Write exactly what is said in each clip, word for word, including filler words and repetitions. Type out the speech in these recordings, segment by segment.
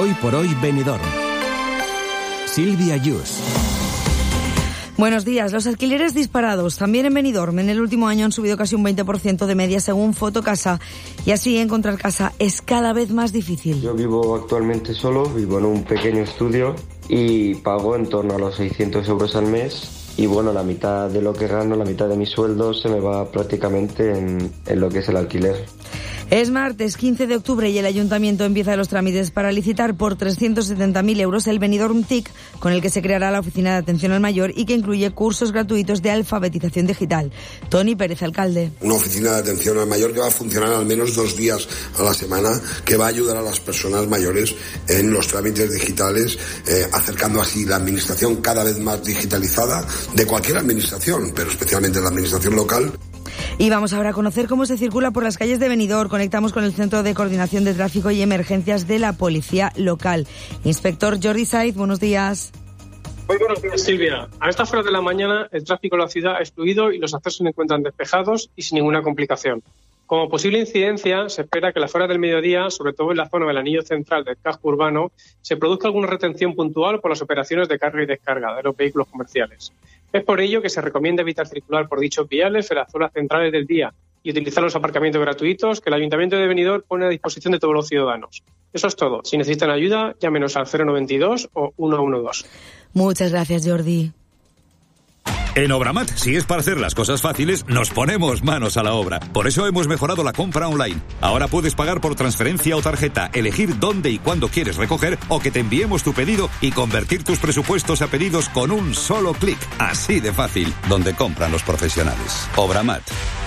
Hoy por hoy Benidorm. Silvia Yus. Buenos días. Los alquileres disparados también en Benidorm. En el último año han subido casi un veinte por ciento de media según Fotocasa, y así encontrar casa es cada vez más difícil. Yo vivo actualmente solo, vivo en un pequeño estudio y pago en torno a los seiscientos euros al mes. Y bueno, la mitad de lo que gano, la mitad de mi sueldo se me va prácticamente en, en lo que es el alquiler. Es martes quince de octubre y el Ayuntamiento empieza los trámites para licitar por trescientos setenta mil euros el Benidorm T I C, con el que se creará la Oficina de Atención al Mayor y que incluye cursos gratuitos de alfabetización digital. Tony Pérez, alcalde. Una oficina de atención al mayor que va a funcionar al menos dos días a la semana, que va a ayudar a las personas mayores en los trámites digitales, eh, acercando así la administración cada vez más digitalizada de cualquier administración, pero especialmente la administración local. Y vamos ahora a conocer cómo se circula por las calles de Benidorm. Conectamos con el Centro de Coordinación de Tráfico y Emergencias de la Policía Local. Inspector Jordi Saiz, buenos días. Muy buenos días, Silvia. A estas horas de la mañana el tráfico en la ciudad es fluido y los accesos se encuentran despejados y sin ninguna complicación. Como posible incidencia, se espera que a las horas del mediodía, sobre todo en la zona del anillo central del casco urbano, se produzca alguna retención puntual por las operaciones de carga y descarga de los vehículos comerciales. Es por ello que se recomienda evitar circular por dichos viales en las zonas centrales del día y utilizar los aparcamientos gratuitos que el Ayuntamiento de Benidorm pone a disposición de todos los ciudadanos. Eso es todo. Si necesitan ayuda, llámenos al cero noventa y dos o ciento doce. Muchas gracias, Jordi. En Obramat, si es para hacer las cosas fáciles, nos ponemos manos a la obra. Por eso hemos mejorado la compra online. Ahora puedes pagar por transferencia o tarjeta, elegir dónde y cuándo quieres recoger o que te enviemos tu pedido y convertir tus presupuestos a pedidos con un solo clic. Así de fácil, donde compran los profesionales. Obramat.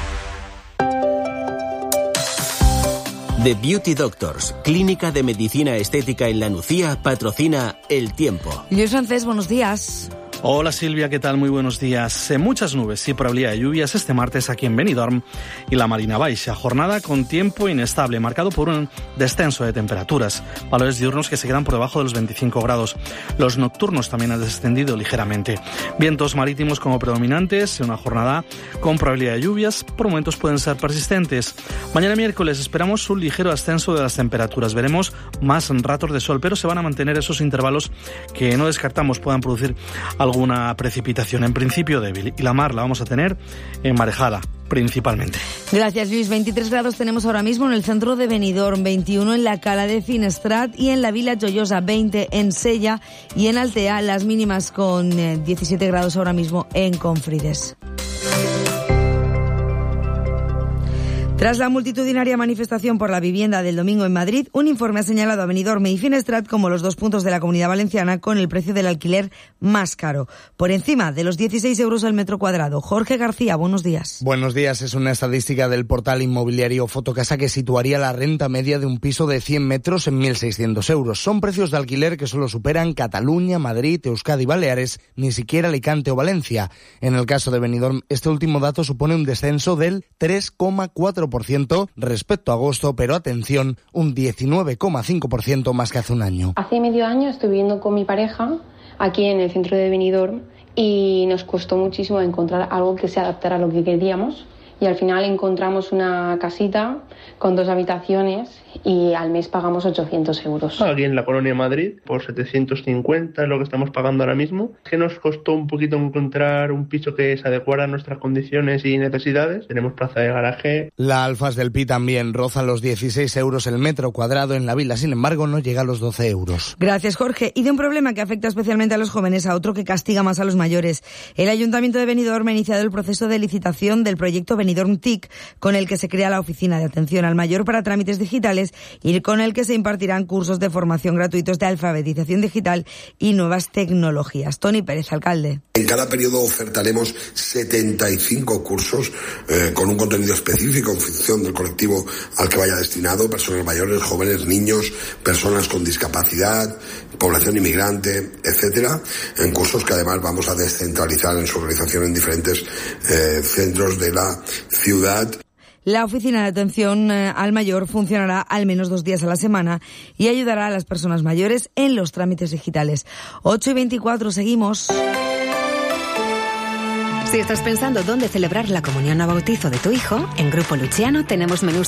The Beauty Doctors, clínica de medicina estética en La Nucía, patrocina El Tiempo. Luis Francés, buenos días. Hola Silvia, ¿qué tal? Muy buenos días. Eh, muchas nubes y probabilidad de lluvias este martes aquí en Benidorm y la Marina Baixa. Jornada con tiempo inestable, marcado por un descenso de temperaturas. Valores diurnos que se quedan por debajo de los veinticinco grados. Los nocturnos también han descendido ligeramente. Vientos marítimos como predominantes en una jornada con probabilidad de lluvias. Por momentos pueden ser persistentes. Mañana miércoles esperamos un ligero ascenso de las temperaturas. Veremos más ratos de sol, pero se van a mantener esos intervalos que no descartamos puedan producir alguna precipitación, en principio débil, y la mar la vamos a tener marejada principalmente. Gracias, Luis. veintitrés grados tenemos ahora mismo en el centro de Benidorm, veintiuno en la Cala de Finestrat y en la Vila Joiosa, veinte en Sella y en Altea, las mínimas con eh, diecisiete grados ahora mismo en Confrides. Tras la multitudinaria manifestación por la vivienda del domingo en Madrid, un informe ha señalado a Benidorm y Finestrat como los dos puntos de la Comunidad Valenciana con el precio del alquiler más caro, por encima de los dieciséis euros al metro cuadrado. Jorge García, buenos días. Buenos días. Es una estadística del portal inmobiliario Fotocasa que situaría la renta media de un piso de cien metros en mil seiscientos euros. Son precios de alquiler que solo superan Cataluña, Madrid, Euskadi y Baleares, ni siquiera Alicante o Valencia. En el caso de Benidorm, este último dato supone un descenso del tres coma cuatro por ciento respecto a agosto, pero atención, un diecinueve coma cinco por ciento más que hace un año. Hace medio año estoy viviendo con mi pareja aquí en el centro de Benidorm y nos costó muchísimo encontrar algo que se adaptara a lo que queríamos. Y al final encontramos una casita con dos habitaciones y al mes pagamos ochocientos euros. Aquí en la Colonia Madrid, por setecientos cincuenta es lo que estamos pagando ahora mismo. Que nos costó un poquito encontrar un piso que se adecuara a nuestras condiciones y necesidades. Tenemos plaza de garaje. La Alfas del Pi también roza los dieciséis euros el metro cuadrado en la vila, sin embargo no llega a los doce euros. Gracias, Jorge. Y de un problema que afecta especialmente a los jóvenes a otro que castiga más a los mayores. El Ayuntamiento de Benidorm ha iniciado el proceso de licitación del proyecto Benidorm T I C, con el que se crea la Oficina de Atención al Mayor para trámites digitales y con el que se impartirán cursos de formación gratuitos de alfabetización digital y nuevas tecnologías. Tony Pérez, alcalde. En cada periodo ofertaremos setenta y cinco cursos eh, con un contenido específico en función del colectivo al que vaya destinado, personas mayores, jóvenes, niños, personas con discapacidad, población inmigrante, etcétera, en cursos que además vamos a descentralizar en su organización en diferentes eh, centros de la ciudad. La Oficina de Atención al Mayor funcionará al menos dos días a la semana y ayudará a las personas mayores en los trámites digitales. ocho y veinticuatro, seguimos. Si estás pensando dónde celebrar la comunión o bautizo de tu hijo, en Grupo Luciano tenemos menús